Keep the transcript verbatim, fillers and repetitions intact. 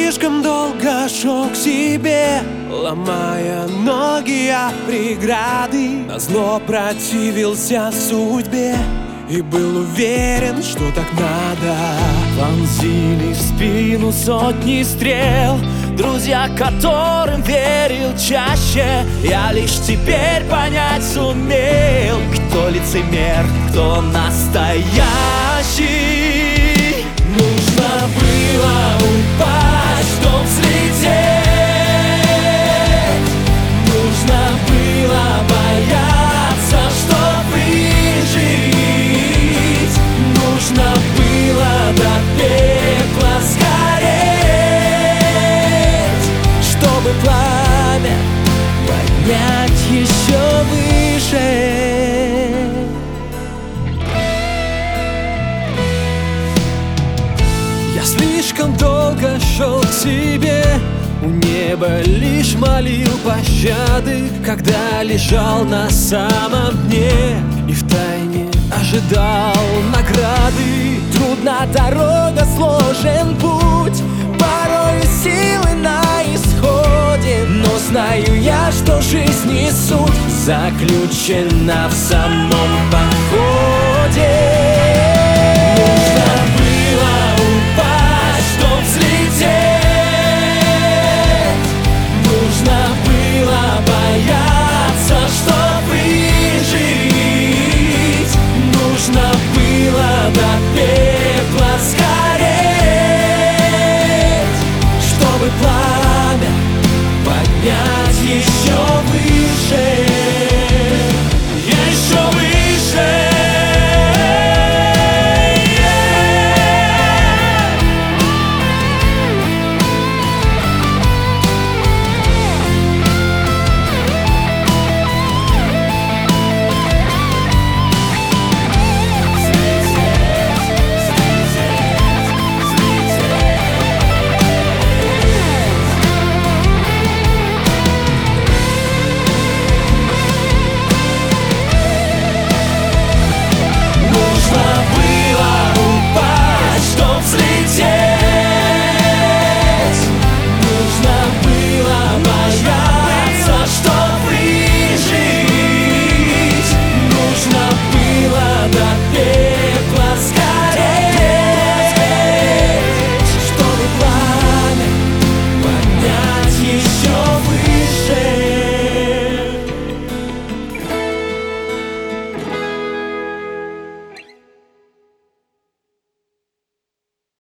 слишком долго шел к себе, ломая ноги о преграды. Назло противился судьбе и был уверен, что так надо. Вонзили в спину сотни стрел друзья, которым верил чаще. Я лишь теперь понять сумел, кто лицемер, кто настоящий. Нужно было упасть, чтоб взлететь. Нужно было бояться, чтоб выжить. Нужно было до пекла сгореть, чтобы пламя поднять еще выше. Я слишком долго шел к себе, у неба лишь молил пощады, когда лежал на самом дне и втайне ожидал награды. Трудна дорога, сложен путь, порой силы на исходе, но знаю я, что жизнь и суть заключена в самом походе.